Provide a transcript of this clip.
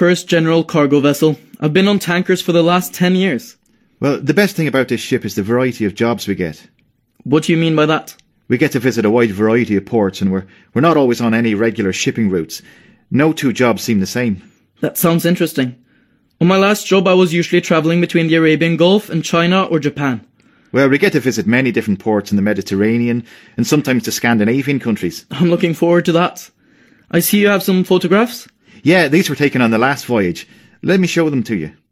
first general cargo vessel. I've been on tankers for the last 10 years. Well, the best thing about this ship is the variety of jobs we get. What do you mean by that? We get to visit a wide variety of ports, and we're not always on any regular shipping routes. No two jobs seem the same. That sounds interesting. On my last job, I was usually travelling between the Arabian Gulf and China or Japan. Well, we get to visit many different ports in the Mediterranean and sometimes the Scandinavian countries. I'm looking forward to that. I see you have some photographs. Yeah, these were taken on the last voyage. Let me show them to you.